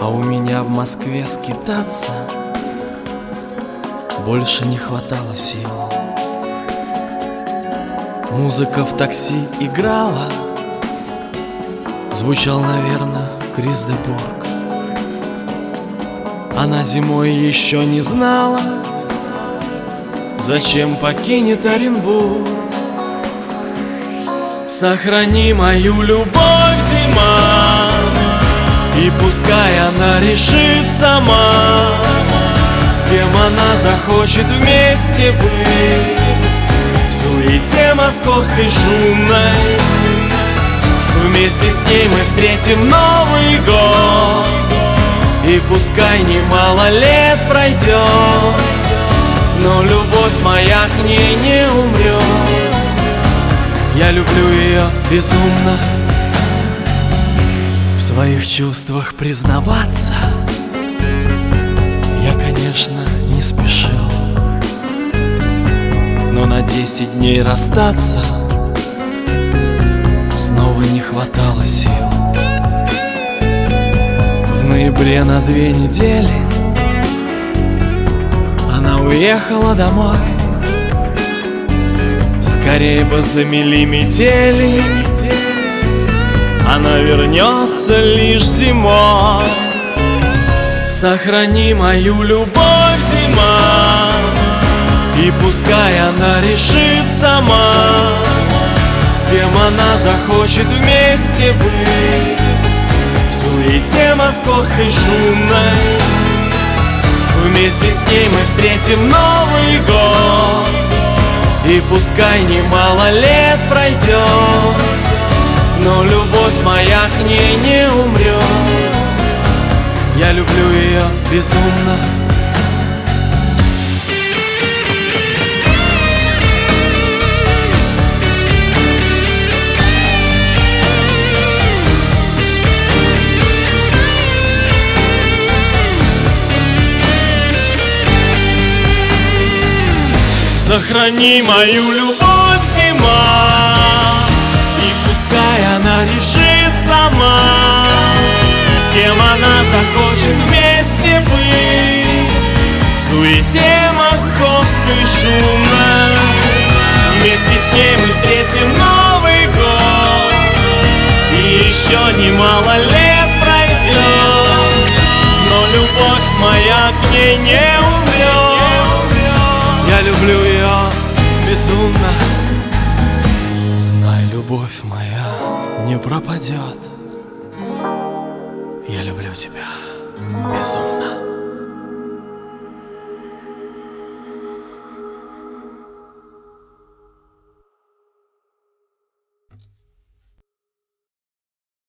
А у меня в Москве скитаться больше не хватало сил. Музыка в такси играла, звучал, наверное, Крис де Бург. Она зимой еще не знала, зачем покинет Оренбург. Сохрани мою любовь, зима, и пускай она решит сама, с кем она захочет вместе быть. В суете московской шумной вместе с ней мы встретим Новый год. И пускай немало лет пройдет, но любовь моя к ней не умрет. Я люблю ее безумно, в своих чувствах признаваться я, конечно, не спешил, но на 10 дней расстаться снова не хватало сил. В ноябре на 2 недели она уехала домой. Скорей бы замели метели, она вернется лишь зимой. Сохрани мою любовь, зима, и пускай она решит сама, с кем она захочет вместе быть. В суете московской шумной вместе с ней мы встретим Новый год. И пускай немало лет пройдет, но любовь моя к ней не умрет. Я люблю ее безумно. Сохрани мою любовь, зима, и пускай она решит сама, с кем она захочет вместе быть. В суете московской шумной вместе с ней мы встретим Новый год. И еще немало лет пройдет, но любовь моя к ней не умрет. Я люблю ее безумно. Знай, любовь моя не пропадет. Я люблю тебя безумно.